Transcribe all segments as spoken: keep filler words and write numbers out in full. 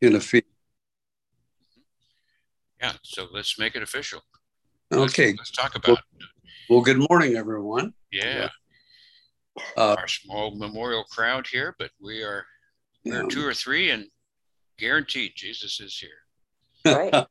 in Ephesians. Yeah, so let's make it official. Let's, Okay. let's talk Well, about it. well, good morning, everyone. Yeah, Uh, our small memorial crowd here, but we are we're yeah. two or three, and guaranteed Jesus is here. Right.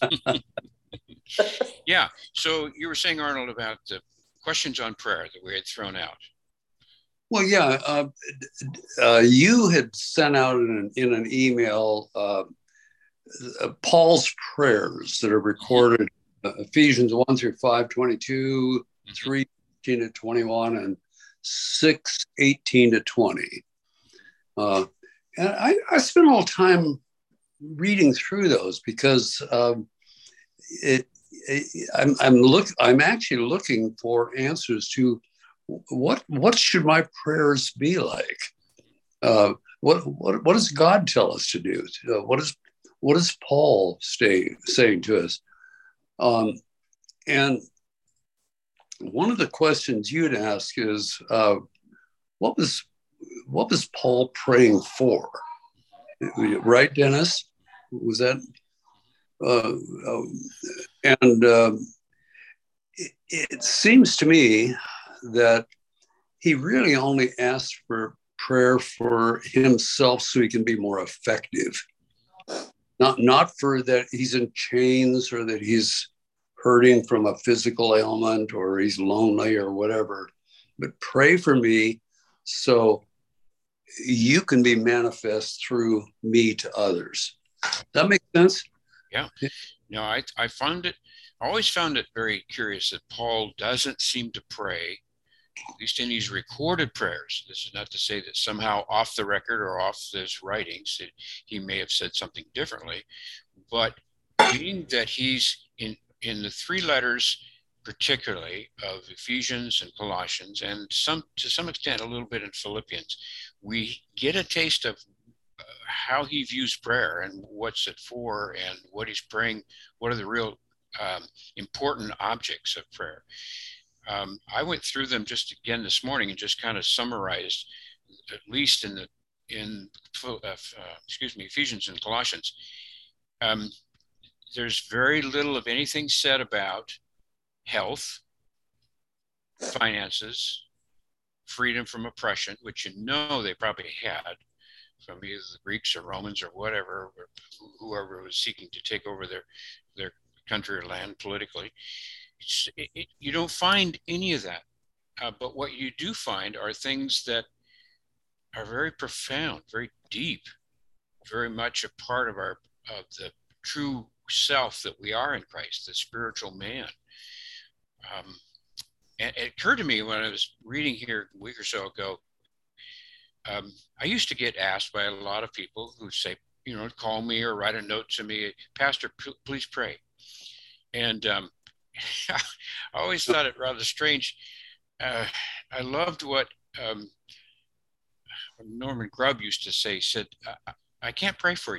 Yeah. So you were saying, Arnold, about the questions on prayer that we had thrown out. Well, yeah. Uh, uh, you had sent out in an, in an email uh, uh, Paul's prayers that are recorded uh, Ephesians one through five twenty-two, mm-hmm. three eighteen to twenty-one, and six eighteen to twenty. Uh, and I, I spent all time reading through those because um, it, it, I'm I'm look I'm actually looking for answers to what what should my prayers be like? Uh, what what what does God tell us to do? Uh, what is what is Paul stay, saying to us? Um, and one of the questions you'd ask is, uh, what was what was Paul praying for? Right, Dennis? Was that? Uh, uh, and uh, it, it seems to me that he really only asked for prayer for himself so he can be more effective. Not, not for that he's in chains or that he's hurting from a physical ailment or he's lonely or whatever, but pray for me so you can be manifest through me to others. Does that make sense? Yeah. No, I, I found it, I always found it very curious that Paul doesn't seem to pray, at least in these recorded prayers. This is not to say that somehow off the record or off his writings that he may have said something differently, but being that he's in, in the three letters, particularly of Ephesians and Colossians, and some to some extent a little bit in Philippians, we get a taste of uh, how he views prayer and what's it for and what he's praying, what are the real um, important objects of prayer. Um, I went through them just again this morning and just kind of summarized, at least in the in uh, uh, excuse me, Ephesians and Colossians. Um, there's very little of anything said about health, finances, freedom from oppression, which you know they probably had from either the Greeks or Romans or whatever, or whoever was seeking to take over their their country or land politically. It, it, you don't find any of that. Uh, but what you do find are things that are very profound, very deep, very much a part of our of the true self that we are in Christ, the spiritual man. Um, and it occurred to me when I was reading here a week or so ago, um, I used to get asked by a lot of people who say, you know, call me or write a note to me, Pastor, p- please pray. And um, I always thought it rather strange. Uh, I loved what um, Norman Grubb used to say. He said, I, I can't pray for you.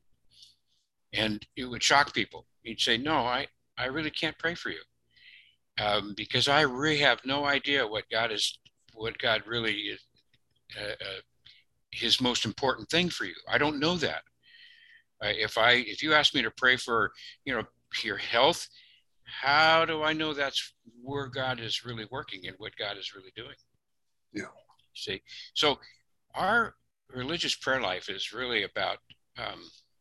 And it would shock people. He'd say, no, I, I really can't pray for you. Um, because I really have no idea what God is, what God really is, uh, uh, his most important thing for you. I don't know that. Uh, if I, if you ask me to pray for, you know, your health, how do I know that's where God is really working and what God is really doing? Yeah. See, so our religious prayer life is really about um,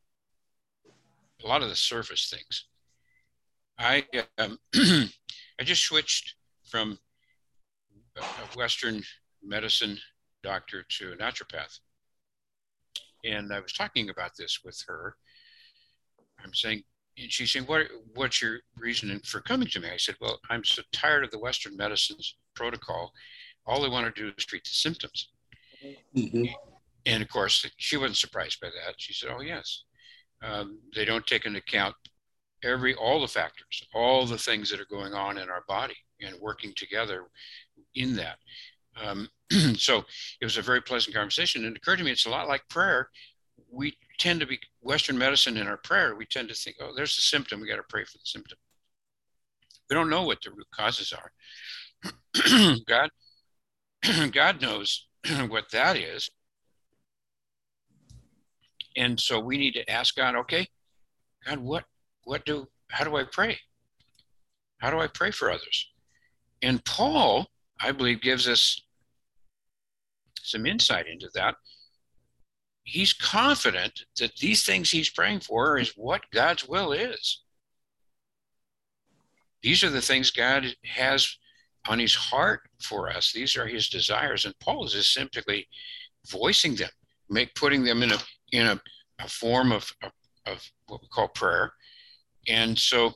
a lot of the surface things. I um, I just switched from a Western medicine doctor to a naturopath, and I was talking about this with her. I'm saying, and she's saying, "What what's your reasoning for coming to me?" I said, "Well, I'm so tired of the Western medicine's protocol. All they want to do is treat the symptoms." Mm-hmm. And of course, she wasn't surprised by that. She said, "Oh yes, um, they don't take into account every all the factors, all the things that are going on in our body and working together in that." Um, so it was a very pleasant conversation. And it occurred to me, it's a lot like prayer. We tend to be Western medicine in our prayer. We tend to think, oh, there's a symptom. We got to pray for the symptom. We don't know what the root causes are. God, God knows what that is. And so we need to ask God, okay, God, what, what do, how do I pray? How do I pray for others? And Paul, I believe, gives us some insight into that. He's confident that these things he's praying for is what God's will is. These are the things God has on his heart for us. These are his desires. And Paul is just simply voicing them, make putting them in a in a, a form of, of, of what we call prayer. And so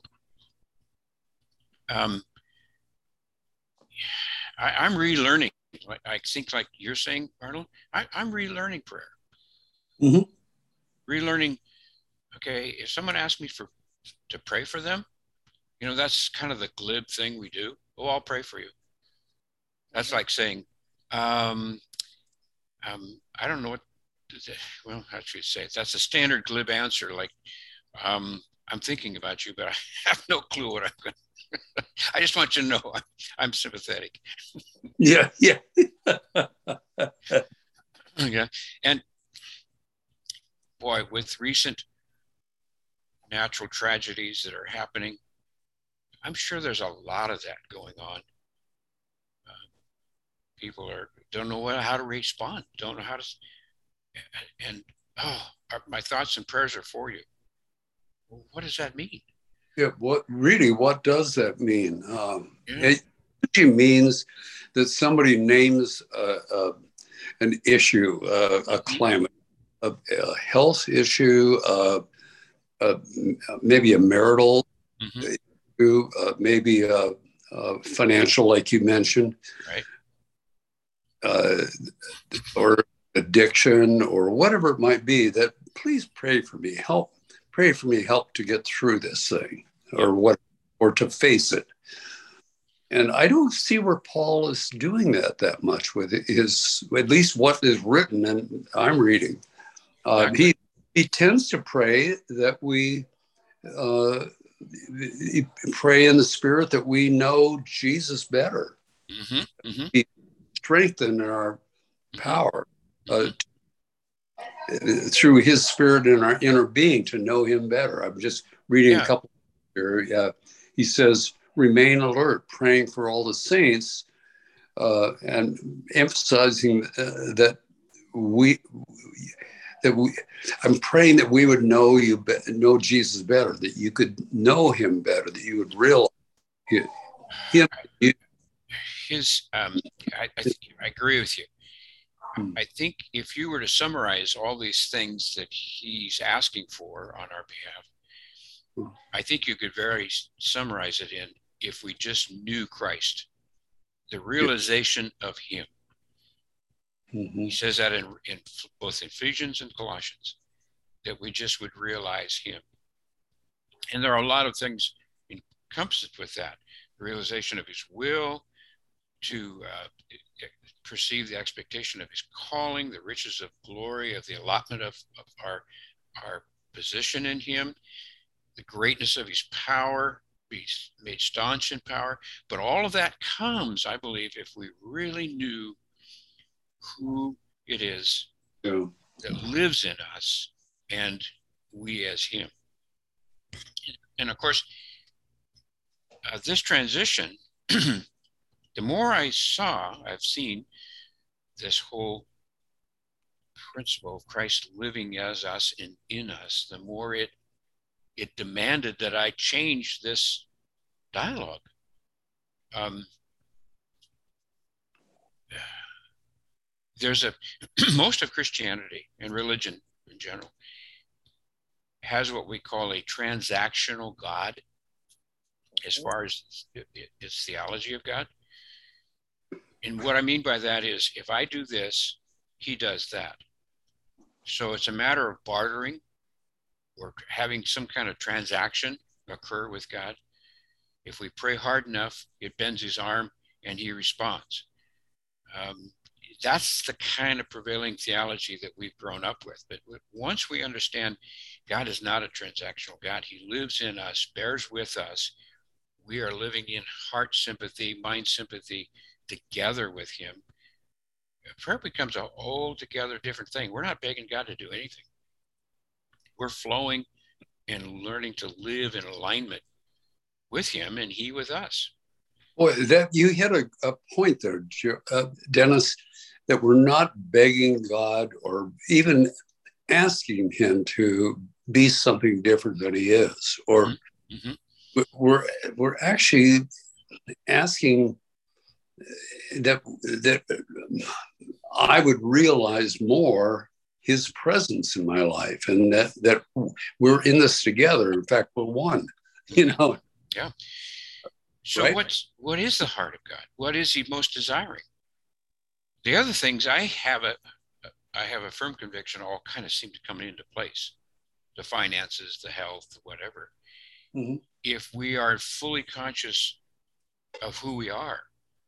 um, I, I'm relearning. I think, like you're saying, Arnold, I, I'm relearning prayer. Mm-hmm. Relearning. Okay, if someone asks me for to pray for them, you know, that's kind of the glib thing we do. Oh, I'll pray for you. That's like saying, um, um, I don't know what. Well, how should you say it? That's a standard glib answer. Like, um, I'm thinking about you, but I have no clue what I'm going to. I just want you to know I'm, I'm sympathetic. Yeah, yeah. Yeah. And boy, with recent natural tragedies that are happening, I'm sure there's a lot of that going on. Uh, people are don't know what, how to respond, don't know how to, and oh, my thoughts and prayers are for you. Well, what does that mean? Yeah, what really, what does that mean? Um, Yeah. It usually means that somebody names uh, uh, an issue, uh, a calamity, a, a health issue, uh, uh, maybe a marital Mm-hmm. issue, uh, maybe a, a financial, like you mentioned, Right. uh, or addiction, or whatever it might be. That please pray for me, help, pray for me, help to get through this thing, or what, or to face it. And I don't see where Paul is doing that that much with his, at least what is written and I'm reading. Uh, Exactly. he he tends to pray that we uh, pray in the Spirit that we know Jesus better, Mm-hmm. Mm-hmm. be strengthened in our power uh, Mm-hmm. through His Spirit in our inner being to know Him better. I'm just reading Yeah. a couple here. Uh, he says, "Remain alert, praying for all the saints." Uh, and emphasizing uh, that we that we I'm praying that we would know you know Jesus better, that you could know him better, that you would realize him. You, His, um, I, I, I agree with you. I think if you were to summarize all these things that he's asking for on our behalf, I think you could very summarize it in, if we just knew Christ, the realization of him. Mm-hmm. He says that in, in both Ephesians and Colossians, that we just would realize him. And there are a lot of things encompassed with that. The realization of his will, to uh, perceive the expectation of his calling, the riches of glory, of the allotment of, of our, our position in him, the greatness of his power, be made staunch in power. But all of that comes, I believe, if we really knew who it is yeah. that lives in us and we as him. And of course, uh, this transition, the more I saw, I've seen this whole principle of Christ living as us and in us, the more it it demanded that I change this dialogue. Um, there's a most of Christianity and religion in general has what we call a transactional God as far as its theology of God. And what I mean by that is, if I do this, he does that. So it's a matter of bartering or having some kind of transaction occur with God. If we pray hard enough, it bends his arm and he responds. Um, that's the kind of prevailing theology that we've grown up with. But once we understand God is not a transactional God, he lives in us, bears with us. We are living in heart sympathy, mind sympathy together with him. Prayer becomes a altogether different thing. We're not begging God to do anything. we're flowing and learning to live in alignment with him and he with us. Boy, that you hit a, a point there, uh, Dennis, that we're not begging God or even asking him to be something different than he is, or mm-hmm. we're we're actually asking that that I would realize more his presence in my life, and that that we're in this together. In fact, we're one. You know. Yeah. So right? what's what is the heart of God? What is he most desiring? The other things I have a I have a firm conviction all kind of seem to come into place. The finances, the health, whatever. Mm-hmm. If we are fully conscious of who we are,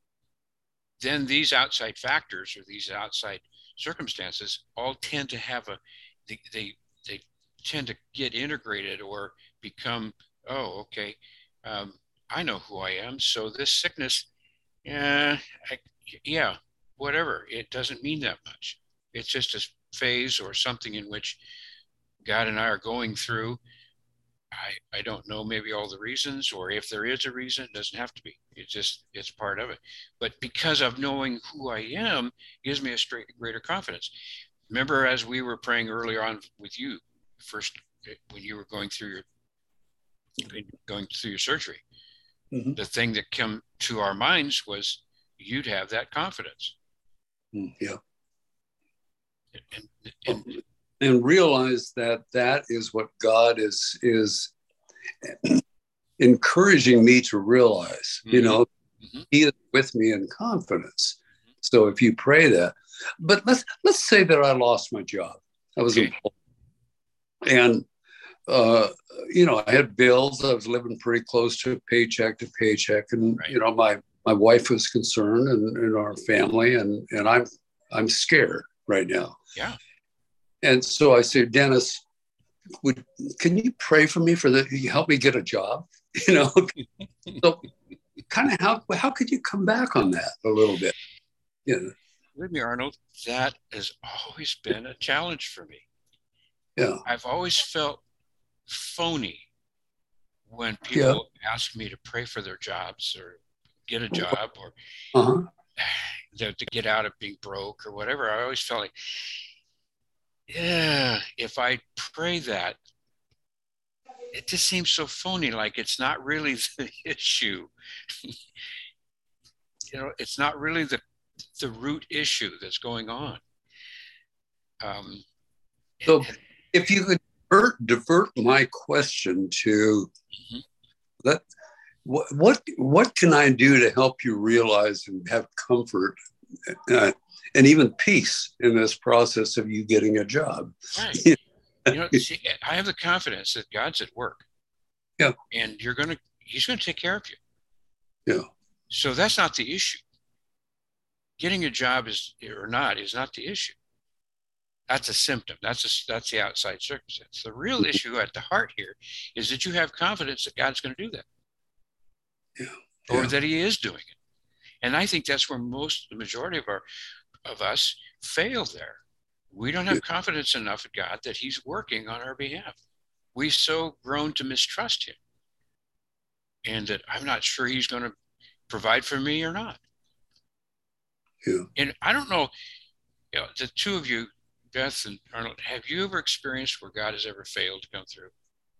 then these outside factors or these outside circumstances all tend to have a they they, they tend to get integrated or become, oh, okay, um, I know who I am. So this sickness, yeah, I, yeah, whatever. It doesn't mean that much. It's just a phase or something in which God and I are going through. I, I don't know maybe all the reasons, or if there is a reason, it doesn't have to be. It's just, it's part of it. But because of knowing who I am, gives me a straight, greater confidence. Remember, as we were praying earlier on with you, first, when you were going through your, going through your surgery, mm-hmm. the thing that came to our minds was you'd have that confidence. Mm, yeah. And, and, and realize that that is what God is is encouraging me to realize. Mm-hmm. You know, mm-hmm. he is with me in confidence. Mm-hmm. So if you pray that, but let's let's say that I lost my job. I was okay. employed, and uh, you know, I had bills. I was living pretty close to paycheck to paycheck, and right. you know, my my wife was concerned, and, and our family, and and I'm I'm scared right now. Yeah. And so I said, Dennis, would can you pray for me for that? You help me get a job, you know? So kind of how how could you come back on that a little bit? You know? Believe me, Arnold, that has always been a challenge for me. Yeah. I've always felt phony when people yeah. ask me to pray for their jobs or get a job or uh-huh. to, to get out of being broke or whatever. I always felt like, yeah, if I pray that, it just seems so phony, like it's not really the issue. You know, it's not really the the root issue that's going on. Um, so and, if you could divert, divert my question to mm-hmm. that, what, what, what can I do to help you realize and have comfort uh, and even peace in this process of you getting a job? Right. You know, see, I have the confidence that God's at work. Yeah. And you're going to, he's going to take care of you. Yeah. So that's not the issue. Getting a job is or not is not the issue. That's a symptom. That's a, that's the outside circumstance. The real mm-hmm. issue at the heart here is that you have confidence that God's going to do that. Yeah. Or yeah. that he is doing it. And I think that's where most, the majority of our, of us fail there. We don't have yeah. confidence enough in God that he's working on our behalf. We've so grown to mistrust him. And that I'm not sure he's going to provide for me or not. Yeah. And I don't know, you know, the two of you, Beth and Arnold, have you ever experienced where God has ever failed to come through?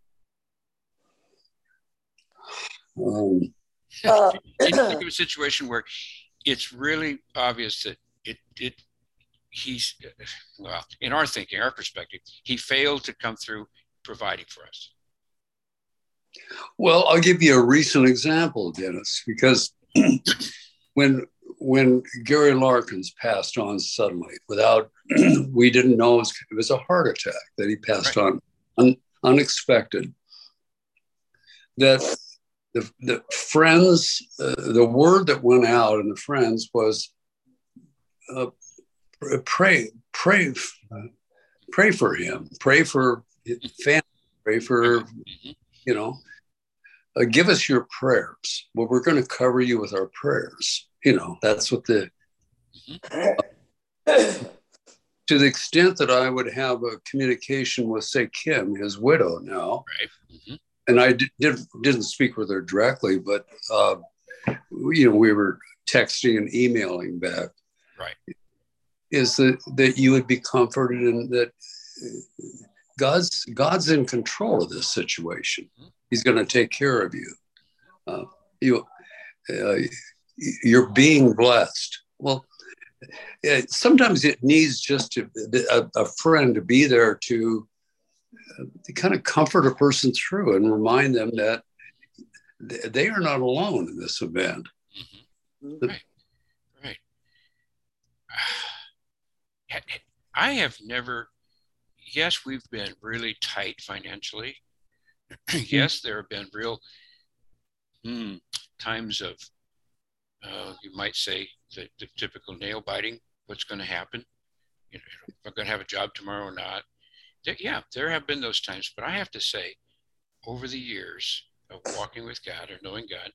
Um, uh, Can you think of a situation where it's really obvious that it, it, he's, well, in our thinking, our perspective, he failed to come through providing for us? Well, I'll give you a recent example, Dennis, because when when Gary Larkins passed on suddenly, without we didn't know it was, it was a heart attack that he passed right. on, un, unexpected. That the the friends, uh, the word that went out in the friends was, uh, pray, pray, uh, pray for him, pray for his family, pray for, you know. Uh, give us your prayers. Well, we're going to cover you with our prayers. You know, that's what the. Uh, to the extent that I would have a communication with, say, Kim, his widow now, right. Mm-hmm. and I did, did, didn't speak with her directly, but, uh, you know, we were texting and emailing back. Right. Is that, that you would be comforted and that God's, God's in control of this situation. Mm-hmm. He's going to take care of you. Uh, you, uh, you're being blessed. Well, it, sometimes it needs just to, a, a friend to be there to, uh, to kind of comfort a person through and remind them that they are not alone in this event. Mm-hmm. Right, right. I have never, yes, we've been really tight financially. Yes, there have been real hmm, times of, uh, you might say, the, the typical nail biting. What's going to happen? You know, if I'm going to have a job tomorrow or not. There, yeah, there have been those times, but I have to say, over the years of walking with God or knowing God,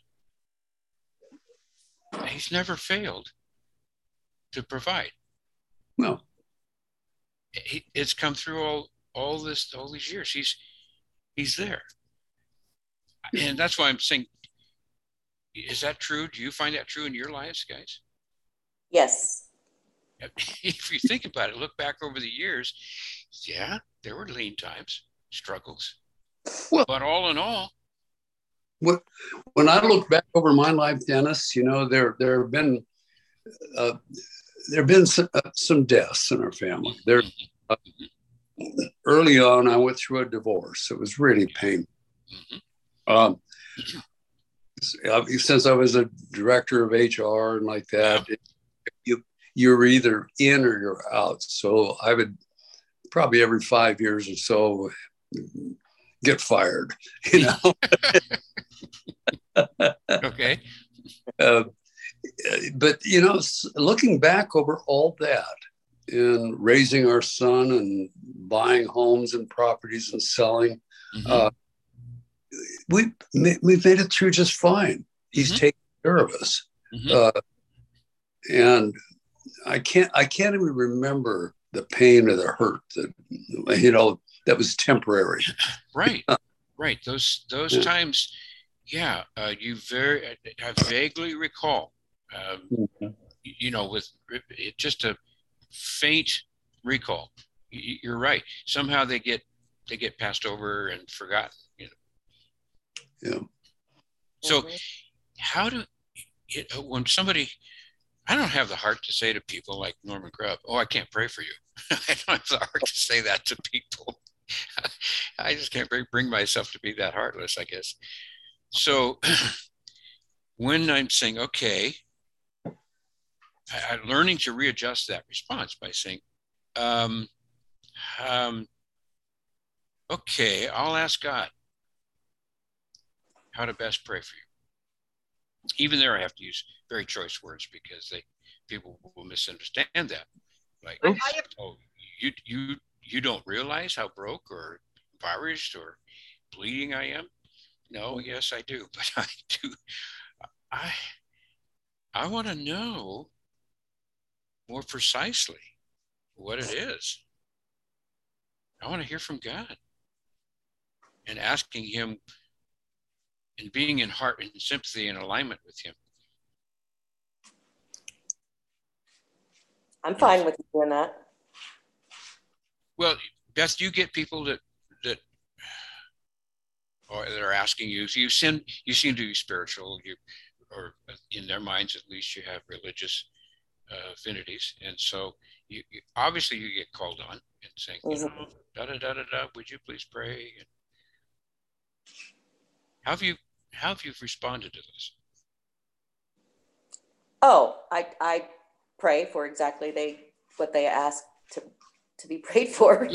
He's never failed to provide. No, he, it's come through all all this all these years. He's he's there, and that's why I'm saying, is that true? Do you find that true in your lives, guys? Yes. If you think about it, look back over the years, yeah, there were lean times, struggles, well, but all in all, what, when I look back over my life, Dennis, you know, there there have been uh, there have been some, uh, some deaths in our family. There, uh, early on, I went through a divorce. It was really painful. Mm-hmm. Um, since I was a director of H R and like that, yeah. it, you you're either in or you're out. So I would probably every five years or so get fired. You know. Okay. Uh, but you know, looking back over all that in raising our son and buying homes and properties and selling, mm-hmm. uh, we we've made it through just fine. He's mm-hmm. taken care of us, mm-hmm. uh, and I can't I can't even remember the pain or the hurt that you know that was temporary. Right, right. Those those yeah. times, yeah. Uh, you very I vaguely recall. Um, mm-hmm. You know, with it, just a faint recall. You're right. Somehow they get they get passed over and forgotten. You know. Yeah. So, mm-hmm. how do it, when somebody, I don't have the heart to say to people like Norman Grubb, "Oh, I can't pray for you." I don't have the heart to say that to people. I just can't bring myself to be that heartless, I guess. So, when I'm saying, "Okay," I'm learning to readjust that response by saying, um, um, "Okay, I'll ask God how to best pray for you." Even there, I have to use very choice words because they people will misunderstand that. Like, oh, you you you don't realize how broke or impoverished or bleeding I am? No, yes, I do, but I do. I I want to know more precisely what it is. I want to hear from God and asking Him and being in heart and sympathy and alignment with Him. I'm fine with doing that. Well, Beth, do you get people that that or that are asking you? So you seem you seem to be spiritual, you or in their minds at least you have religious uh, affinities, and so you, you obviously you get called on and saying, mm-hmm. you know, da da da da da. Would you please pray? And how have you how have you responded to this? Oh, I I pray for exactly they what they ask to to be prayed for.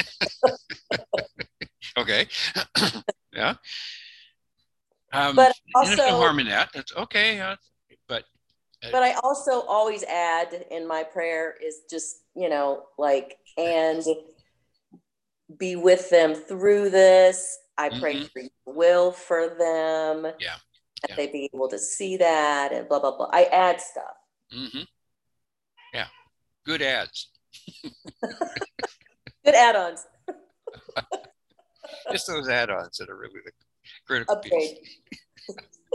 Okay. Yeah. Um, but also, there's no harm in that. That's okay. Uh, but uh, but I also always add in my prayer is just, you know, like, and be with them through this. I pray mm-hmm. for your will for them. Yeah. That yeah. they be able to see that and blah, blah, blah. I add stuff. Mm-hmm. Yeah. Good ads. Good add-ons. It's those add-ons that are really the critical Upgrade. piece.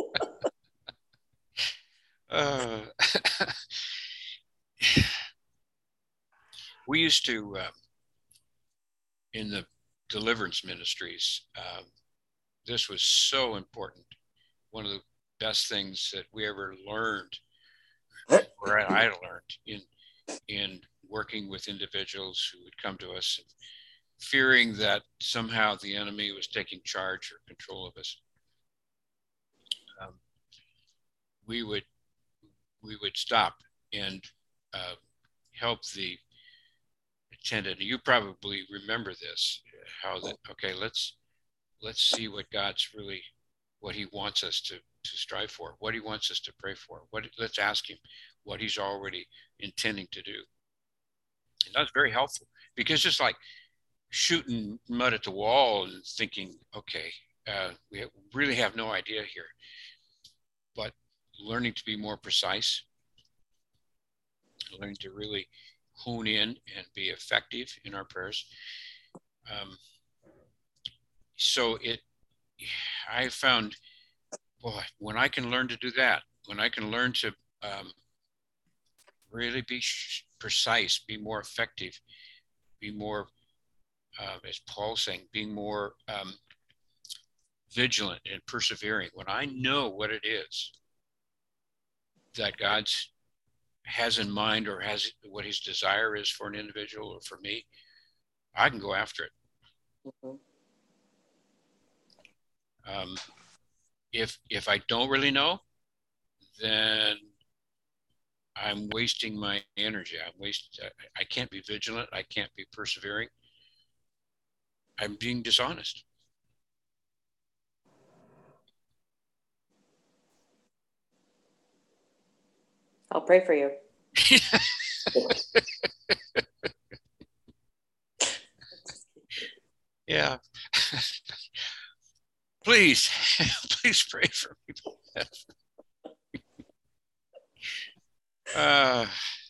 uh, we used to, uh, in the deliverance ministries, uh, this was so important. One of the best things that we ever learned, or I learned in in working with individuals who would come to us fearing that somehow the enemy was taking charge or control of us. Um, we would we would stop and uh, help the attendant. You probably remember this, how that, okay, let's let's see what God's really, what he wants us to to strive for, what he wants us to pray for, what let's ask him what he's already intending to do. And that's very helpful, because just like shooting mud at the wall and thinking, okay, uh, we really have no idea here, but learning to be more precise, learning to really hone in and be effective in our prayers. Um, so it, I found, boy, when I can learn to do that, when I can learn to um, really be precise, be more effective, be more, uh, as Paul's saying, being more um, vigilant and persevering. When I know what it is that God's has in mind, or has what his desire is for an individual or for me, I can go after it. Mm-hmm. Um, if if I don't really know, then I'm wasting my energy. I'm waste. I can't be vigilant. I can't be persevering. I'm being dishonest. I'll pray for you. Yeah. Please, please pray for me. uh,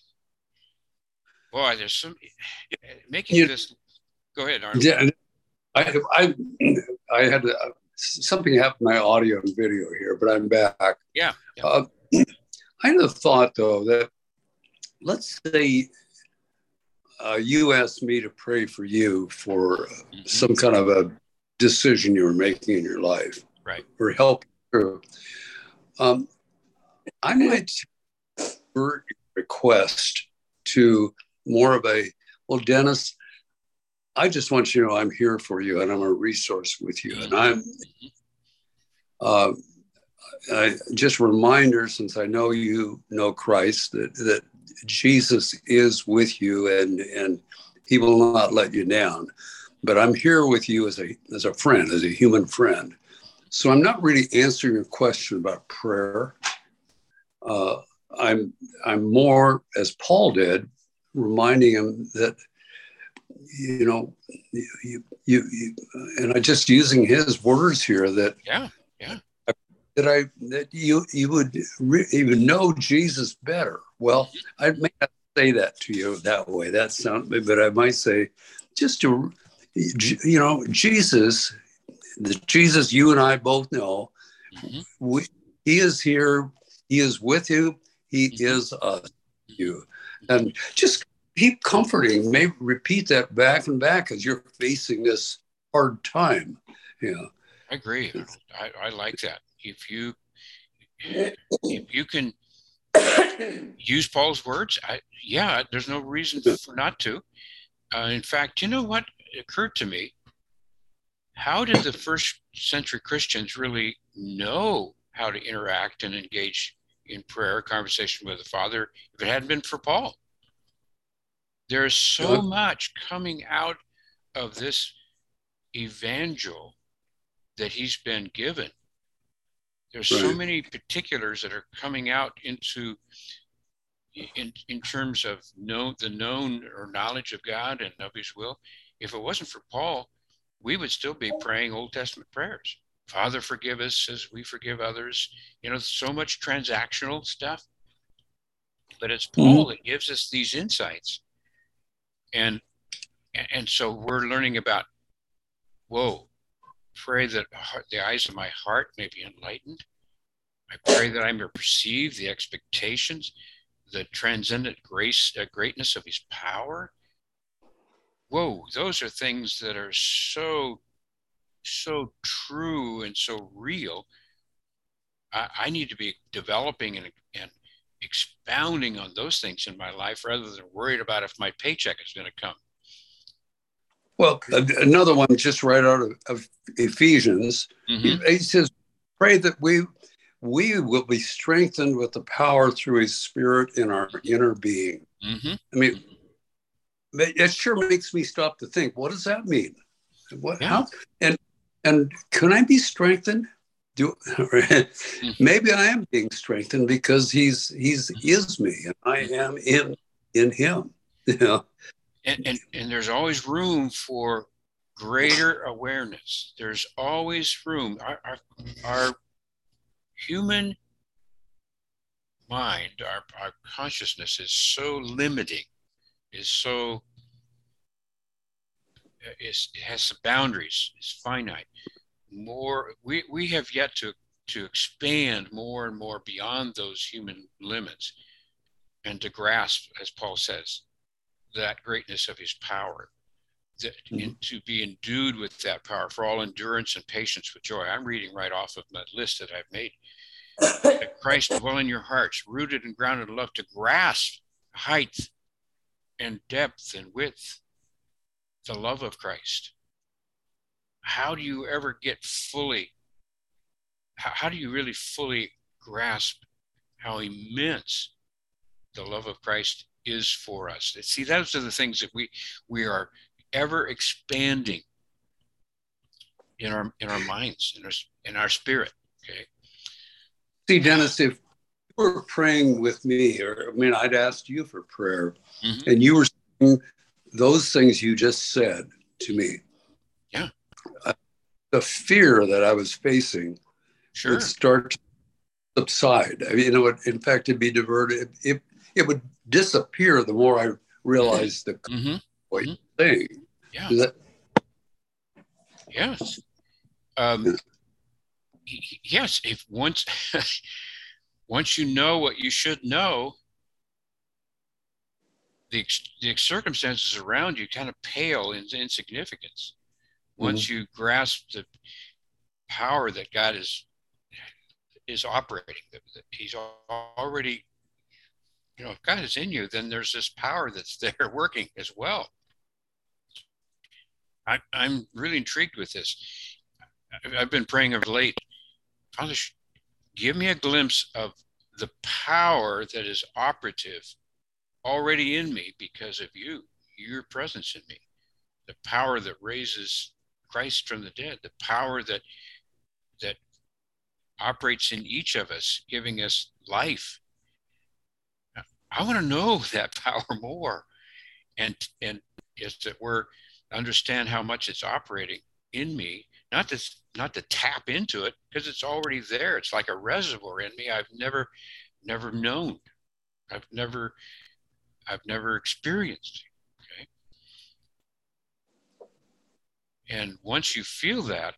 boy, there's some making you, this. Go ahead, Arnold. Yeah, I, I, I had uh, something happen to my audio and video here, but I'm back. Yeah. yeah. Uh, I had a thought though that, let's say uh, you asked me to pray for you for mm-hmm. some kind of a decision you were making in your life, right? Or help through. Um, I might request to more of a, well, Dennis, I just want you to know I'm here for you and I'm a resource with you. And I'm uh, I, just a reminder, since I know you know Christ, that, that Jesus is with you and, and he will not let you down. But I'm here with you as a as a friend, as a human friend. So I'm not really answering your question about prayer. Uh, I'm I'm more, as Paul did, reminding him that, you know, you, you, you and I just using his words here that yeah, yeah, that I that you you would re- even know Jesus better. Well, I may not say that to you that way. That sounds, but I might say, just to, you know, Jesus, the Jesus you and I both know, mm-hmm. we, he is here. He is with you. He mm-hmm. is us, you, and just keep comforting. Maybe repeat that back and back as you're facing this hard time. Yeah, you know. I agree. I, I like that. If you if you can use Paul's words, I, yeah, there's no reason for not to. Uh, in fact, you know what occurred to me? How did the first century Christians really know how to interact and engage in prayer, conversation with the Father, if it hadn't been for Paul? There's so much coming out of this evangel that he's been given. There's right. so many particulars that are coming out into in in terms of know the known or knowledge of God and of his will. If it wasn't for Paul, we would still be praying Old Testament prayers. Father, forgive us as we forgive others. You know, so much transactional stuff. But it's Paul mm-hmm. that gives us these insights And and so we're learning about, whoa, pray that the eyes of my heart may be enlightened. I pray that I may perceive the expectations, the transcendent grace, uh, greatness of his power. Whoa, those are things that are so, so true and so real. I, I need to be developing and, and expounding on those things in my life rather than worried about if my paycheck is going to come. Well, another one just right out of, of Ephesians, mm-hmm. he, he says, pray that we we will be strengthened with the power through his spirit in our inner being. Mm-hmm. I mean, it sure makes me stop to think, what does that mean? What, yeah. how, and, and can I be strengthened? Do, maybe I am being strengthened because he's, he's is me and I am in, in him. You know? And, and and there's always room for greater awareness. There's always room. Our, our, our human mind, our, our consciousness is so limiting, is so, is, it has some boundaries, it's finite. More, we, we have yet to, to expand more and more beyond those human limits and to grasp, as Paul says, that greatness of his power, that, mm-hmm. and to be endued with that power for all endurance and patience with joy. I'm reading right off of my list that I've made. That Christ dwell in your hearts, rooted and grounded in love, to grasp height and depth and width, the love of Christ. How do you ever get fully, how, how do you really fully grasp how immense the love of Christ is for us? See, those are the things that we we are ever expanding in our in our minds, in our in our spirit. Okay. See, Dennis, if you were praying with me, or I mean, I'd asked you for prayer, mm-hmm. and you were saying those things you just said to me. Yeah. Uh, the fear that I was facing sure. would start to subside. I mean, you know, it, in fact, it'd be diverted. It, it would disappear the more I realized the mm-hmm. what mm-hmm. you're saying. Yeah. Is that- yes. Um, yes. If once, once you know what you should know, the, the circumstances around you kind of pale in insignificance. Once mm-hmm. you grasp the power that God is is operating, that, that He's already, you know, if God is in you, then there's this power that's there working as well. I, I'm really intrigued with this. I've been praying of late, Father, give me a glimpse of the power that is operative already in me because of you, your presence in me, the power that raises Christ from the dead, the power that that operates in each of us, giving us life. I want to know that power more, and and is that we're understand how much it's operating in me. Not to not to tap into it because it's already there. It's like a reservoir in me. I've never never known. I've never I've never experienced. Okay. And once you feel that,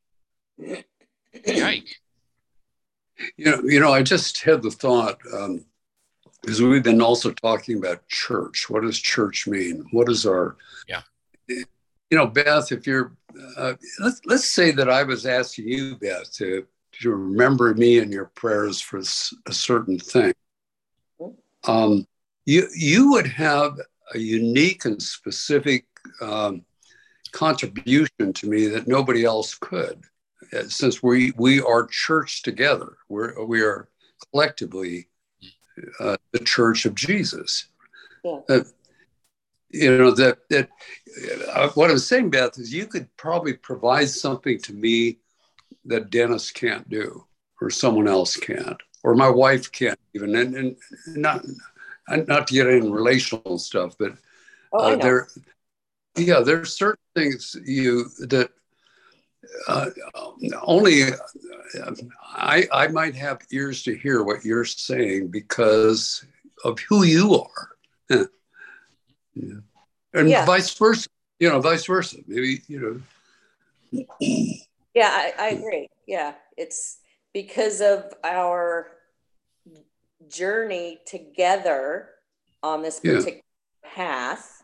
yike. You know, you know, I just had the thought, um, because we've been also talking about church. What does church mean? What is our, yeah. You know, Beth, if you're, uh, let's, let's say that I was asking you, Beth, to, to remember me in your prayers for a certain thing. Um, you, you would have a unique and specific um, contribution to me that nobody else could. Since we we are church together, we're we are collectively uh, the Church of Jesus. Yeah. Uh, you know that that uh, what I was saying, Beth, is you could probably provide something to me that Dennis can't do, or someone else can't, or my wife can't even, and, and not not to get into relational stuff, but oh, uh, there, yeah, there's certain things you that. Uh, only uh, I, I might have ears to hear what you're saying because of who you are. Yeah. and Yeah. vice versa. You know, vice versa. Maybe, you know. Yeah, I, I agree. Yeah, it's because of our journey together on this Yeah. particular path.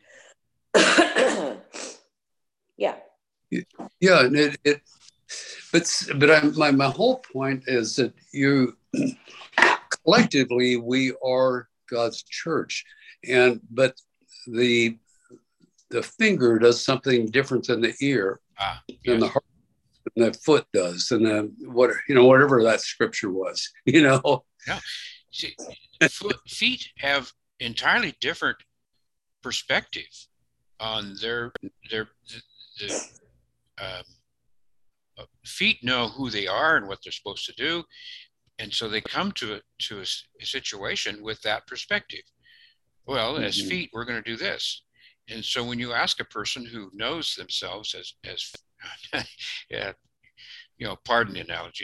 Yeah. Yeah, and it, it but but I, my my whole point is that you collectively we are God's church, and but the the finger does something different than the ear, Ah, than yes. the heart, than the foot does, and the what you know whatever that scripture was, you know. Yeah. See, foot, feet have entirely different perspective on their their the, the um, uh, feet know who they are and what they're supposed to do, and so they come to a, to a, a situation with that perspective. Well, as Mhm. feet, we're going to do this, and so when you ask a person who knows themselves as as yeah, you know, pardon the analogy,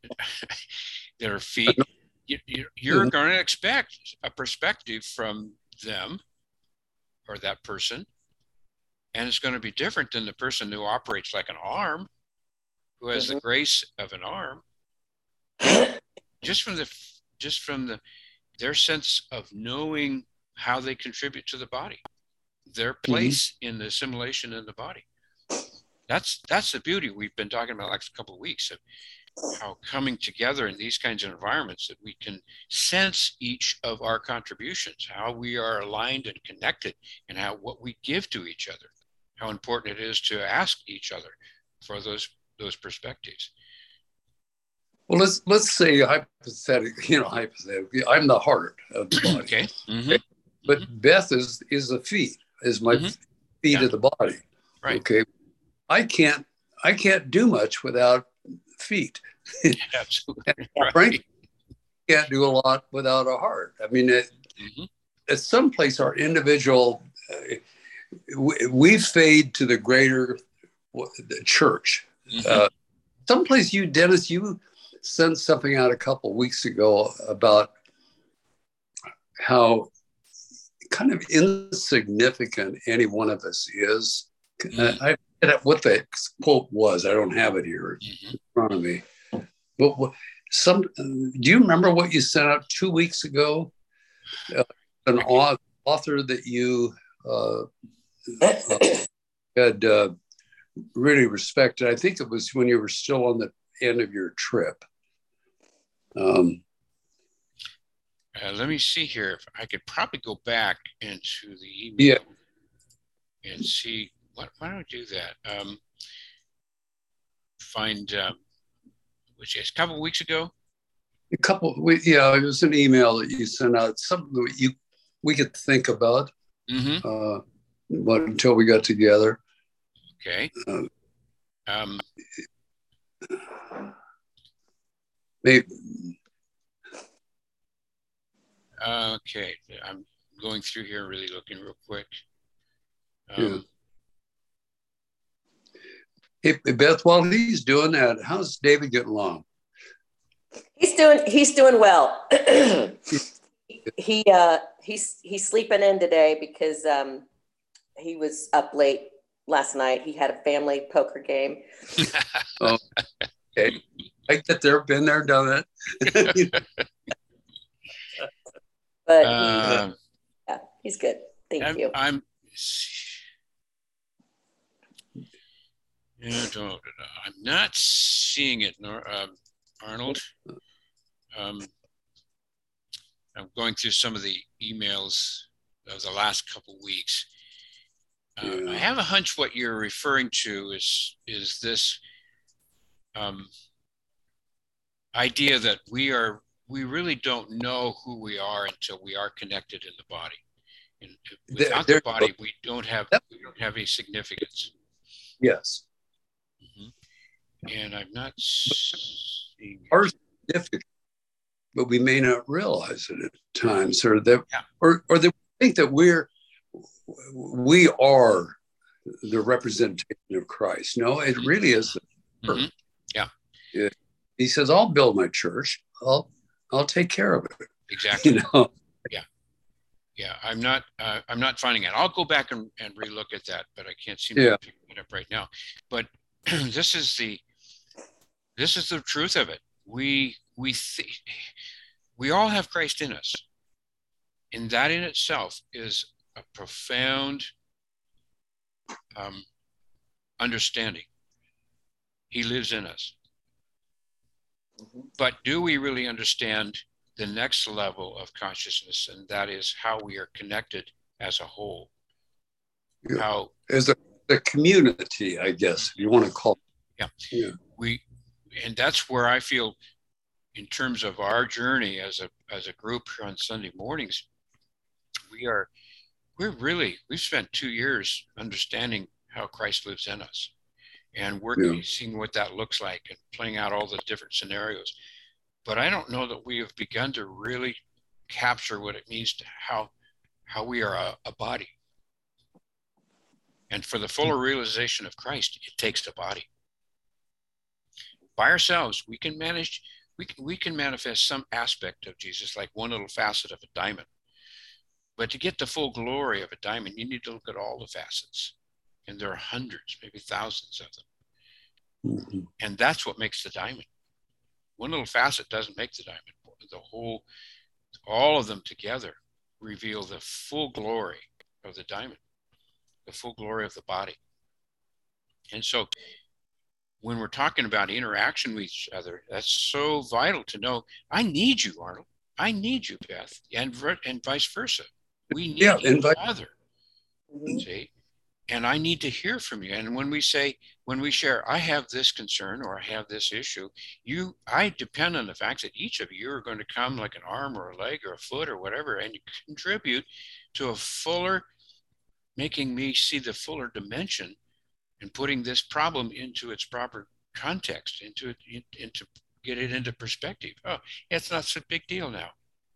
their feet, you, you, you're Mhm. going to expect a perspective from them or that person, and it's going to be different than the person who operates like an arm, who has Mhm. the grace of an arm, just from the just from the their sense of knowing how they contribute to the body, their place in the assimilation in the body. That's that's the beauty we've been talking about like a couple of weeks of how coming together in these kinds of environments that we can sense each of our contributions, how we are aligned and connected, and how what we give to each other, how important it is to ask each other for those those perspectives. Well, let's let's say hypothetically, you know, hypothetically, I'm the heart of the body. Okay. Mm-hmm. Okay? But Mm-hmm. Beth is is the feet, is my Mm-hmm. feet Yeah. of the body. Right. Okay. I can't I can't do much without feet. Absolutely. Right. Right. Can't do a lot without a heart. I mean, it, Mm-hmm. at some place, our individual, uh, we, we fade to the greater the church. Mm-hmm. Uh, someplace you, Dennis, you sent something out a couple of weeks ago about how kind of insignificant any one of us is. Mm-hmm. I, I what the quote was. I don't have it here mm-hmm. in front of me. But what, some do you remember what you sent out two weeks ago? Uh, an author that you uh, uh, had uh, really respected. I think it was when you were still on the end of your trip. Um, uh, let me see here. If I could probably go back into the email yeah. and see. What, why don't I do that? Um, find um, which is a couple of weeks ago. A couple, we, yeah, it was an email that you sent out. Something that you we could think about. Mm-hmm. Uh, but until we got together. Okay. Uh, um. Maybe. Okay, I'm going through here, really looking real quick. Um, yeah. Hey, Beth, while he's doing that, how's David getting along? He's doing he's doing well. he uh he's he's sleeping in today because um he was up late last night. He had a family poker game. Oh, okay. I get there, been there, done it. But uh, he, yeah, he's good. Thank I'm, you. I'm I'm not seeing it, nor um, Arnold. Um, I'm going through some of the emails of the last couple of weeks. Uh, yeah. I have a hunch what you're referring to is is this um, idea that we are we really don't know who we are until we are connected in the body. And without there, the body, we don't have yep. we don't have any significance. Yes. Mm-hmm. And I'm not seeing our significant, but we may not realize it at times, or that, yeah. or or they think that we're we are the representation of Christ. No, it really is. The mm-hmm. Yeah. It, he says, "I'll build my church. I'll I'll take care of it." Exactly. You know. Yeah. Yeah, I'm not. Uh, I'm not finding it. I'll go back and, and relook at that, but I can't seem Yeah. to pick it up right now. But this is the this is the truth of it. We we th- we all have Christ in us, and that in itself is a profound um, understanding. He lives in us. Mm-hmm. But do we really understand the next level of consciousness, and that is how we are connected as a whole? Yeah. How as a, a community, I guess, if you want to call it. Yeah. yeah. We, and that's where I feel, in terms of our journey as a as a group here on Sunday mornings, we are we're really we've spent two years understanding how Christ lives in us, and working, yeah. seeing what that looks like, and playing out all the different scenarios. But I don't know that we have begun to really capture what it means to how how we are a, a body. And for the fuller realization of Christ, it takes a body. By ourselves, we can manage, we can, we can manifest some aspect of Jesus, like one little facet of a diamond. But to get the full glory of a diamond, you need to look at all the facets. And there are hundreds, maybe thousands of them. Mm-hmm. And that's what makes the diamond. One little facet doesn't make the diamond. The whole, all of them together reveal the full glory of the diamond, the full glory of the body. And so when we're talking about interaction with each other, that's so vital to know. I need you, Arnold. I need you, Beth, and and vice versa. We need yeah, each other. Mm-hmm. See? And I need to hear from you. And when we say, when we share, I have this concern or I have this issue, you, I depend on the fact that each of you are going to come like an arm or a leg or a foot or whatever, and you contribute to a fuller, making me see the fuller dimension and putting this problem into its proper context, into it, into get it into perspective. Oh, it's not such a big deal now.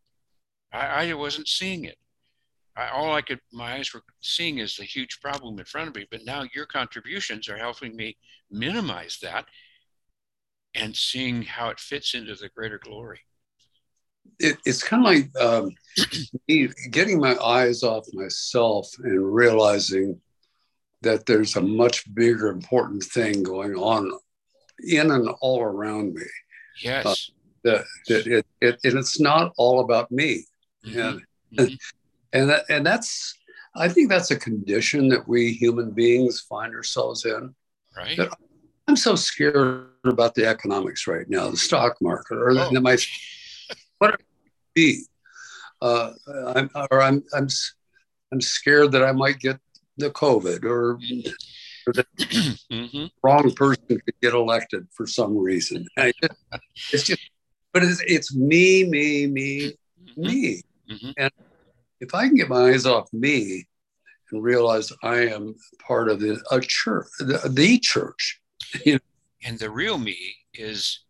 I, I wasn't seeing it. I, all I could, my eyes were seeing is the huge problem in front of me, but now your contributions are helping me minimize that and seeing how it fits into the greater glory. It, it's kind of like um, me getting my eyes off myself and realizing that there's a much bigger, important thing going on in and all around me. Yes. Uh, that, that it, it, and it's not all about me. Mm-hmm. And, mm-hmm. And that, and that's, I think that's a condition that we human beings find ourselves in. Right. That I'm so scared about the economics right now, the stock market, or oh. the, my, whatever it be. Uh, I'm, or I'm, I'm, I'm scared that I might get the COVID, or, or the mm-hmm. wrong person could get elected for some reason. Just, it's just, but it's, it's me, me, me, mm-hmm. me. Mm-hmm. And if I can get my eyes off me and realize I am part of the a church, the, the church, you know? And the real me is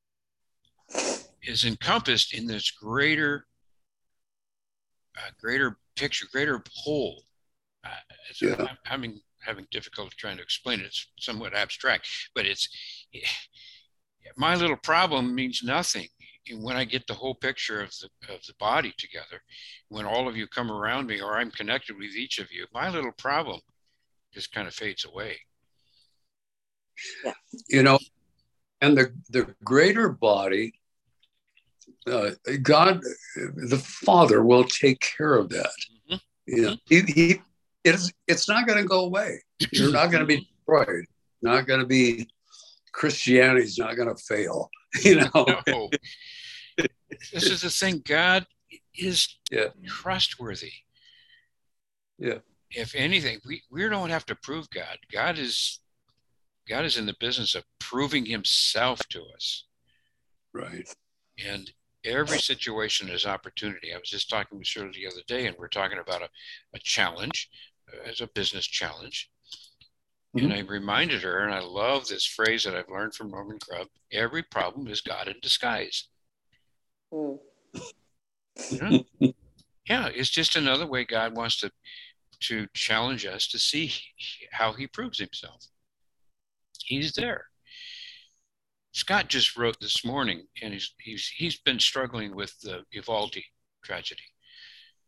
is encompassed in this greater, uh, greater picture, greater whole. Uh, so yeah. I'm having having difficulty trying to explain it. It's somewhat abstract, but it's my little problem means nothing. And when I get the whole picture of the of the body together, when all of you come around me or I'm connected with each of you, my little problem just kind of fades away. Yeah. You know, and the, the greater body, uh, God, the Father will take care of that. Mm-hmm. You know, he, he it's it's not going to go away. You're not going to be destroyed. Not going to be, Christianity's not going to fail. You know. No. This is the thing. God is yeah. trustworthy. Yeah. If anything, we, we don't have to prove God. God is God is in the business of proving himself to us. Right. And every situation is opportunity. I was just talking with Shirley the other day, and we're talking about a, a challenge, uh, as a business challenge. Mm-hmm. And I reminded her, and I love this phrase that I've learned from Norman Grubb, every problem is God in disguise. Mm. You know? Yeah, it's just another way God wants to to challenge us to see how he proves himself. He's there. Scott just wrote this morning, and he's he's he's been struggling with the Uvalde tragedy,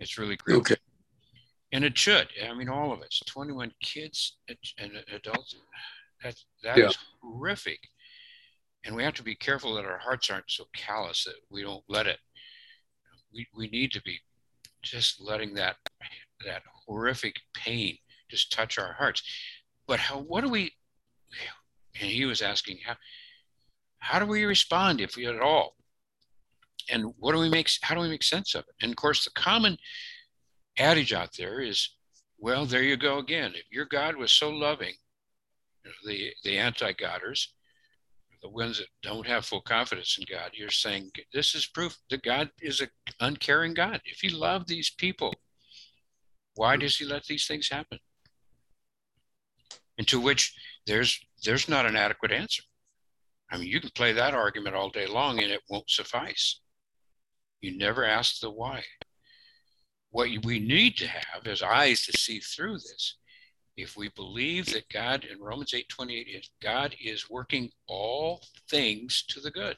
It's really great. Okay. And it should. I mean, all of us, twenty-one kids and adults, that, that Yeah. is horrific. And we have to be careful that our hearts aren't so callous that we don't let it. We, we need to be just letting that, that horrific pain just touch our hearts. But how, what do we, and he was asking, how, how do we respond if we at all? And what do we make, how do we make sense of it? And of course, the common adage out there is, well, there you go again. If your God was so loving, the, the anti-Godders, the ones that don't have full confidence in God, you're saying this is proof that God is an uncaring God. If he loved these people, why does he let these things happen? And to which there's there's not an adequate answer. I mean, you can play that argument all day long and it won't suffice. You never ask the why. What we need to have is eyes to see through this. If we believe that God, in Romans eight twenty-eight, is God is working all things to the good.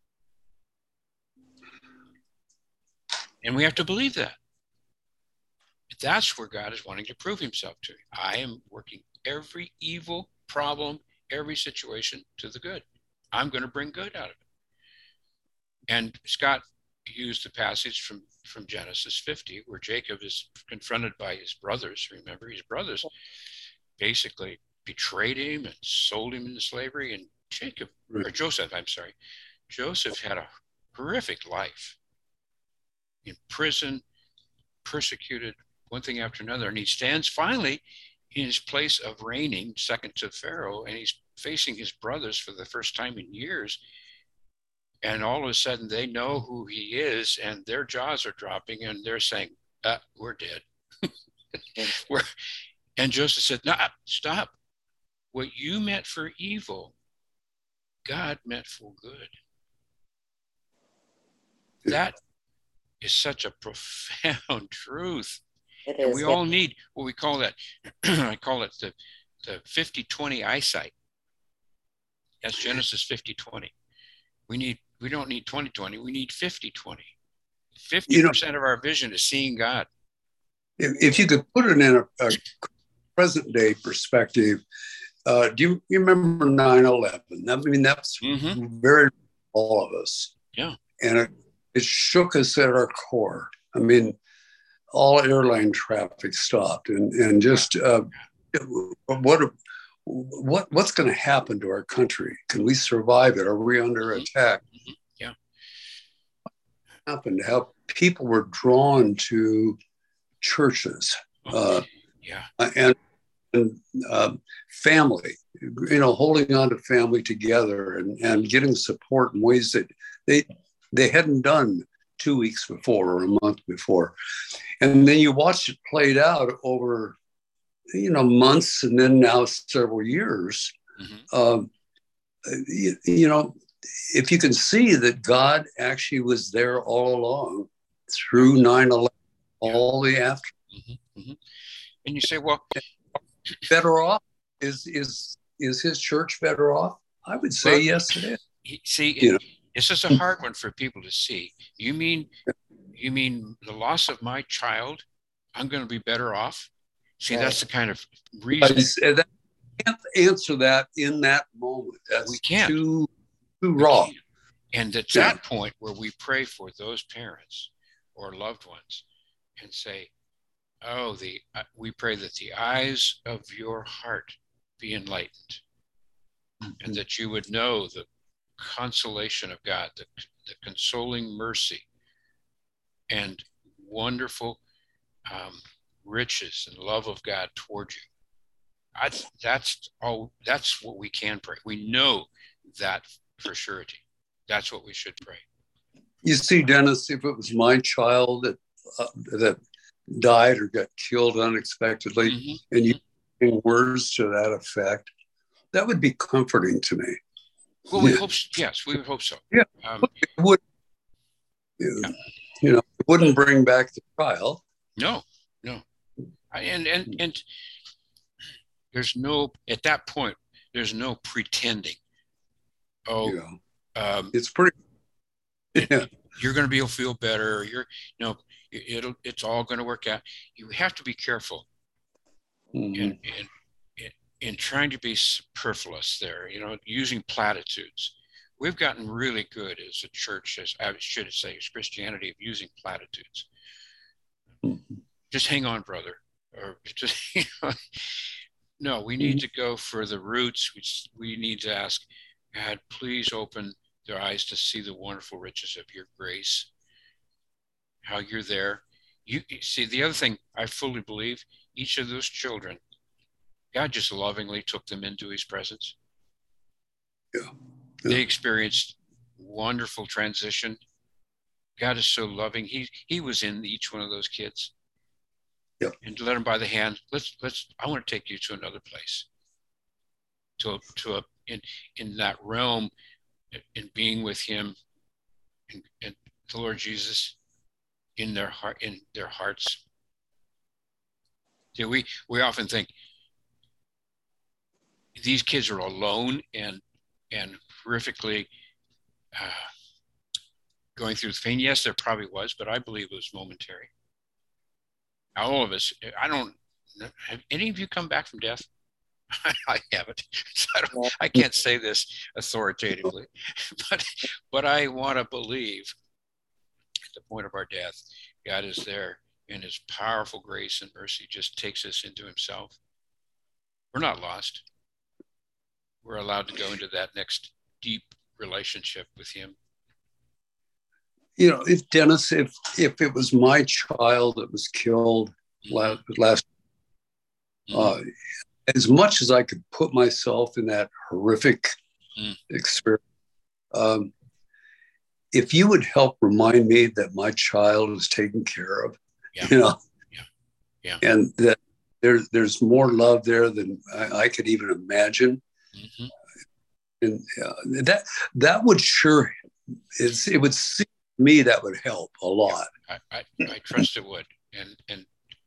And we have to believe that. That's where God is wanting to prove himself to. I am working every evil problem, every situation to the good. I'm going to bring good out of it. And Scott used the passage from, from Genesis fifty, where Jacob is confronted by his brothers. Remember, his brothers basically betrayed him and sold him into slavery. And Jacob, right. or Joseph, I'm sorry, Joseph had a horrific life in prison, persecuted, one thing after another. And he stands finally in his place of reigning, second to Pharaoh, and he's facing his brothers for the first time in years. And all of a sudden they know who he is and their jaws are dropping and they're saying, uh, we're dead. we're, and Joseph said, no, stop. What you meant for evil, God meant for good. That is such a profound truth. It and is, we yeah. all need what we call that, I call it the, the fifty twenty eyesight. That's Genesis fifty twenty. We need, we don't need twenty twenty, we need fifty twenty. fifty percent you know, of our vision is seeing God. If, if you could put it in a, a present day perspective, uh, do you, you remember nine eleven? I mean, that's mm-hmm. very all of us. Yeah. And it, it shook us at our core. I mean, all airline traffic stopped, and and just uh, what what what's going to happen to our country? Can we survive it? Are we under mm-hmm. attack? Mm-hmm. Yeah. What happened? How people were drawn to churches, oh, uh, yeah, and and uh, family. You know, holding on to family together and and getting support in ways that they they hadn't done two weeks before or a month before. And then you watch it played out over, you know, months and then now several years. Mm-hmm. Um, you, you know, if you can see that God actually was there all along through nine eleven, yeah. all the after. Mm-hmm. Mm-hmm. And you say, well, better off? Is, is, is his church better off? I would say, well, yes, it is. See, it, you know? This is a hard one for people to see. You mean, you mean the loss of my child, I'm going to be better off? See, right. That's the kind of reason. I can't answer that in that moment. That's we can't. Too, too raw. And it's yeah. that point where we pray for those parents or loved ones and say, oh, the uh, we pray that the eyes of your heart be enlightened mm-hmm. and that you would know the consolation of God, the, the consoling mercy and wonderful um, riches and love of God toward you. I, that's all. That's what we can pray. We know that for surety. That's what we should pray. You see, Dennis, if it was my child that uh, that died or got killed unexpectedly, mm-hmm. and you mm-hmm. words to that effect, that would be comforting to me. Well, we yeah. hope, yes, we would hope so. Yeah, um, it would. Yeah. You know, it wouldn't bring back the trial. No, no, and and and there's no at that point. There's no pretending. Oh, yeah. um, it's pretty. Yeah. You're going to be able to feel better. You're, you know, It, it'll, it's all going to work out. You have to be careful mm-hmm. in, in, in, in trying to be superfluous there, you know, using platitudes. We've gotten really good as a church, as I should say, as Christianity, of using platitudes. Mm-hmm. Just hang on, brother. Or just, you know, no, we need mm-hmm. to go for the roots. We, we need to ask, God, please open their eyes to see the wonderful riches of your grace, how you're there. You, you see, the other thing I fully believe, each of those children, God just lovingly took them into his presence. Yeah. Yeah. They experienced wonderful transition. God is so loving. He he was in each one of those kids. Yeah. And led them by the hand. Let's let's. I want to take you to another place. To a, to a in in that realm, in being with Him, and, and the Lord Jesus, in their heart, in their hearts. Yeah, we we often think these kids are alone and and horrifically uh, going through the pain. Yes, there probably was, but I believe it was momentary. All of us. I don't. Have any of you come back from death? I haven't. So I, don't, I can't say this authoritatively, but but I want to believe at the point of our death, God is there, and His powerful grace and mercy just takes us into Himself. We're not lost. We're allowed to go into that next deep relationship with Him. You know, if Dennis, if if it was my child that was killed mm-hmm. last, last mm-hmm. uh, as much as I could put myself in that horrific mm. experience, um, if you would help remind me that my child is taken care of, yeah. you know, yeah. Yeah. and that there, there's more love there than I, I could even imagine. Mm-hmm. And uh, that that would sure, it's, it would seem to me that would help a lot. Yeah, I, I, I trust it would. And, and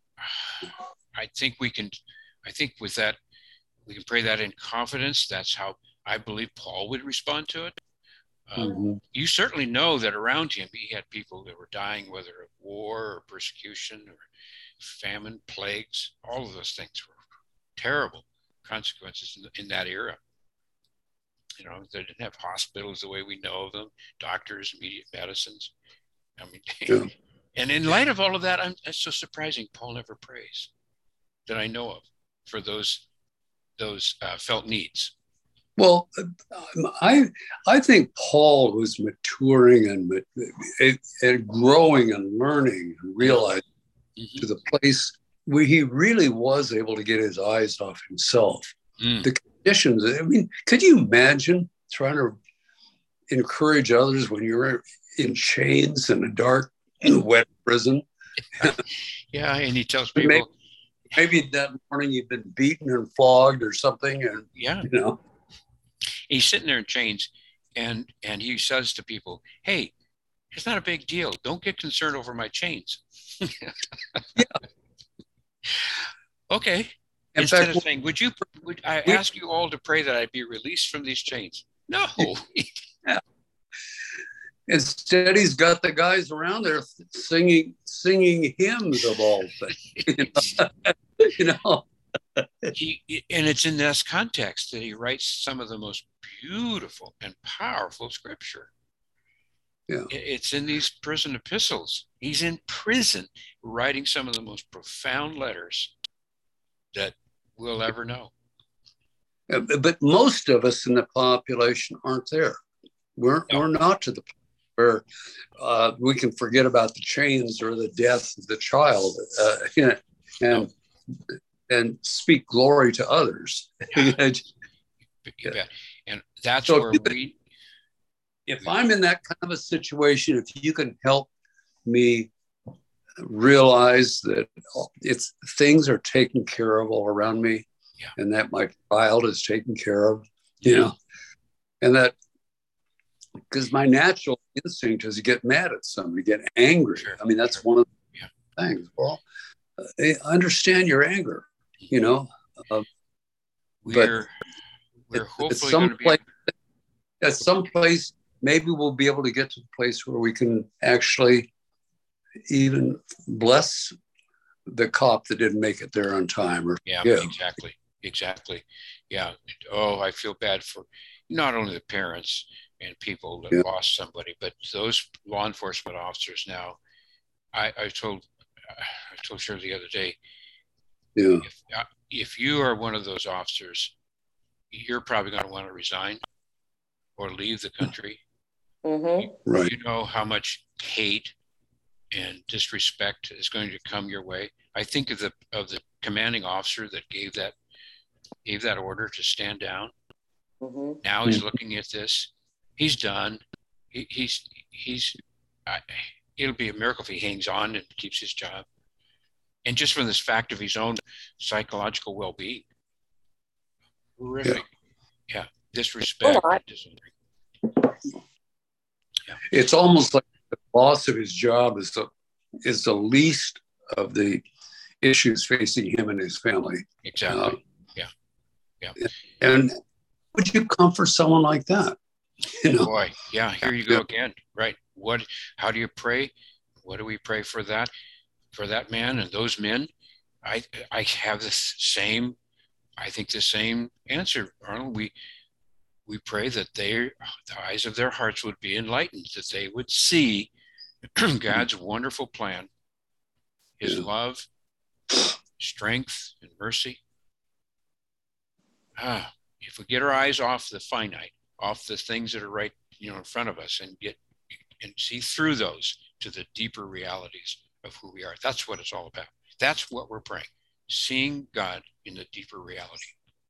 I think we can, I think with that, we can pray that in confidence. That's how I believe Paul would respond to it. Um, mm-hmm. You certainly know that around him, he had people that were dying, whether of war or persecution or famine, plagues. All of those things were terrible consequences in, in that era. You know, they didn't have hospitals the way we know of them, doctors, immediate medicines. I mean, yeah. And in light of all of that, I'm, it's so surprising Paul never prays that I know of for those those uh, felt needs. Well, I I think Paul was maturing and, and growing and learning and realizing mm-hmm. to the place where he really was able to get his eyes off himself. Mm. The conditions, I mean, could you imagine trying to encourage others when you're in chains in a dark, wet prison? Yeah, and he tells people... Maybe, maybe that morning you've been beaten and flogged or something, and yeah, you know. He's sitting there in chains, and and he says to people, "Hey, it's not a big deal. Don't get concerned over my chains." Yeah. Okay. In Instead fact, of saying, "Would you? Would I we, ask you all to pray that I be released from these chains?" No. Yeah. Instead, he's got the guys around there singing singing hymns of all things. You know. He, and it's in this context that he writes some of the most beautiful and powerful scripture. Yeah. It's in these prison epistles. He's in prison writing some of the most profound letters that we'll ever know. But most of us in the population aren't there. We're, no. we're not to the point where uh, we can forget about the chains or the death of the child. Uh, you know, and no. and speak glory to others. Yeah. You bet. And that's so where if we... If I'm in that kind of a situation, if you can help me realize that it's things are taken care of all around me, yeah. and that my child is taken care of, you yeah. know, and that because my natural instinct is to get mad at somebody, get angry. Sure. I mean, that's sure. one of the yeah. things. Well, I understand your anger. You know, uh, we're we're hopefully going to be place, at some place. Maybe we'll be able to get to the place where we can actually even bless the cop that didn't make it there on time, or Yeah, yeah, exactly. Exactly. Yeah. Oh, I feel bad for not only the parents and people that yeah, lost somebody, but those law enforcement officers now. I, I told I told Shirley the other day, yeah, if uh, if you are one of those officers, you're probably going to want to resign or leave the country. Mm-hmm. right, You know how much hate and disrespect is going to come your way. I think of the of the commanding officer that gave that gave that order to stand down. Mm-hmm. Now he's looking at this. He's done. He, he's he's. I, it'll be a miracle if he hangs on and keeps his job. And just from this fact of his own psychological well-being, horrific. Yeah, yeah. Disrespect. Well, Yeah. It's almost like the loss of his job is the is the least of the issues facing him and his family. Exactly. Uh, yeah. Yeah. And would you comfort someone like that? You know? Boy, yeah. Here you go again. Right. What? How do you pray? What do we pray for that? For that man and those men? I I have the same. I think the same answer, Arnold. We we pray that they, the eyes of their hearts would be enlightened, that they would see God's wonderful plan, His Yeah. love, strength, and mercy. Ah, if we get our eyes off the finite, off the things that are right, you know, in front of us, and get and see through those to the deeper realities of who we are. That's what it's all about. That's what we're praying. Seeing God in the deeper reality.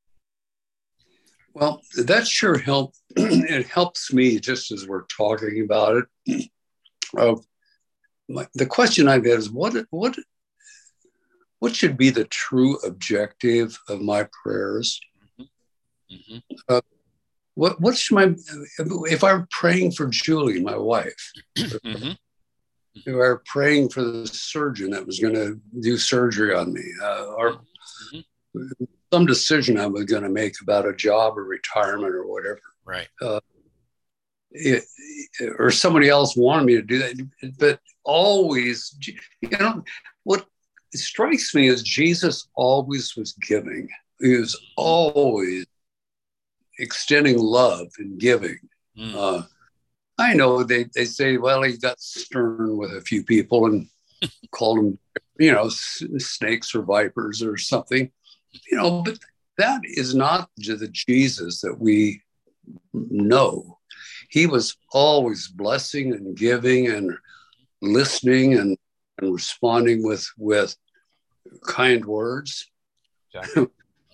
Well, that sure helped. It helps me just as we're talking about it. Uh, my, the question I've had is what what what should be the true objective of my prayers? Mm-hmm. Mm-hmm. Uh, what what's my if I'm praying for Julie, my wife, Mm-hmm. if I'm praying for the surgeon that was going to do surgery on me, uh, or Mm-hmm. some decision I was going to make about a job or retirement or whatever. Right. Uh, it, or somebody else wanted me to do that. But always, you know, what strikes me is Jesus always was giving. He was always extending love and giving. Mm. Uh, I know they, they say, well, he got stern with a few people and called them, you know, snakes or vipers or something. You know, but that is not the Jesus that we know. He was always blessing and giving and listening and, and responding with with kind words, Exactly.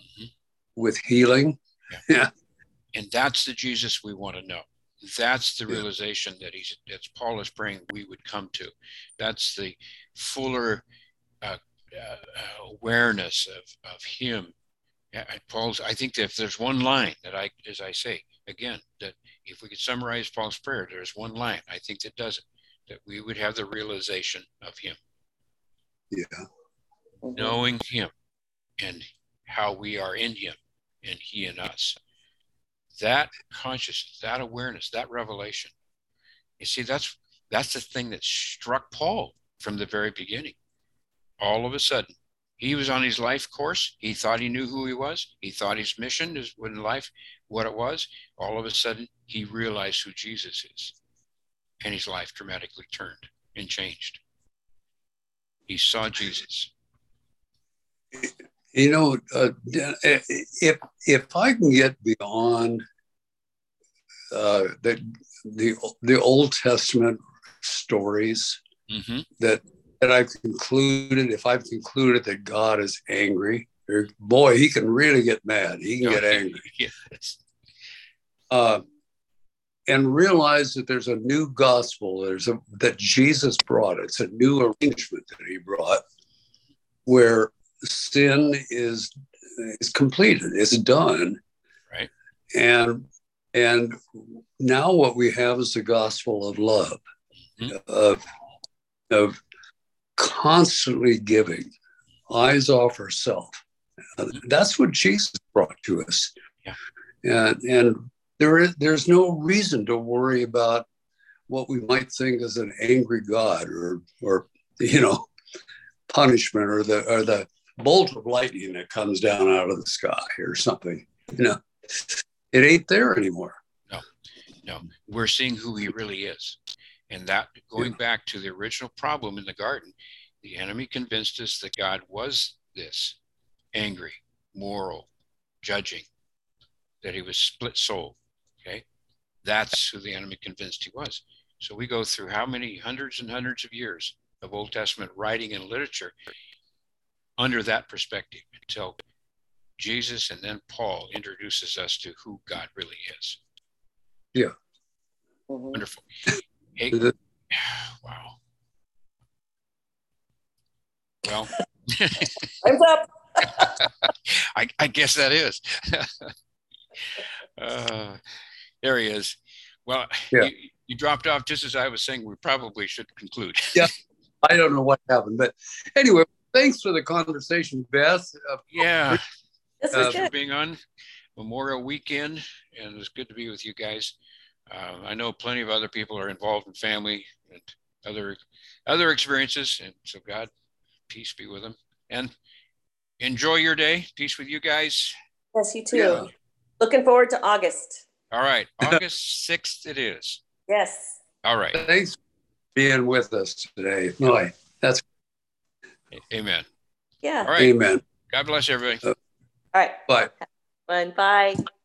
with healing. Yeah. Yeah. And that's the Jesus we want to know. That's the Yeah. realization that he's that Paul is praying we would come to. That's the fuller uh, uh, awareness of, of him. Yeah, Paul's. I think that if there's one line that I, as I say again, that if we could summarize Paul's prayer, there's one line I think that does it. That we would have the realization of him, Yeah. Mm-hmm. knowing him, and how we are in him, and he in us. That consciousness, that awareness, that revelation. You see, that's that's the thing that struck Paul from the very beginning. All of a sudden, he was on his life course. He thought he knew who he was. He thought his mission is in life, what it was. All of a sudden, he realized who Jesus is. And his life dramatically turned and changed. He saw Jesus. You know, uh, if if I can get beyond uh, the the the Old Testament stories, Mm-hmm. that that I've concluded, if I've concluded that God is angry, or boy, he can really get mad. He can get angry. Yes. Uh, and realize that there's a new gospel. There's a that Jesus brought. It's a new arrangement that he brought, where sin is is completed. It's done. Right. And and now what we have is the gospel of love, Mm-hmm. of of constantly giving, eyes off ourself. Uh, that's what Jesus brought to us. Yeah. And and there is there's no reason to worry about what we might think is an angry God, or or you know, punishment or the or the bolt of lightning that comes down out of the sky or something. You know, it ain't there anymore. No, no, we're seeing who he really is. And that, going yeah. back to the original problem in the garden, the enemy convinced us that God was this angry, moral, judging, that he was split soul. Okay. That's who the enemy convinced he was. So we go through how many hundreds and hundreds of years of Old Testament writing and literature under that perspective until Jesus and then Paul introduces us to who God really is. Yeah. Mm-hmm. Wonderful. Hey, wow. Well, time's up. I, I guess that is. uh, there he is. Well, yeah. you, you dropped off just as I was saying we probably should conclude. Yeah, I don't know what happened, but anyway, thanks for the conversation, Beth. Uh, yeah, this thanks was for good. being on Memorial Weekend, and it's good to be with you guys. Uh, I know plenty of other people are involved in family and other other experiences, and so God, peace be with them. And enjoy your day. Peace with you guys. Yes, you too. Yeah. Looking forward to August. All right, August sixth it is. Yes. All right. Thanks for being with us today. Boy, that's Amen. Yeah. All right. Amen. God bless everybody. Uh, All right. bye. Bye. Bye.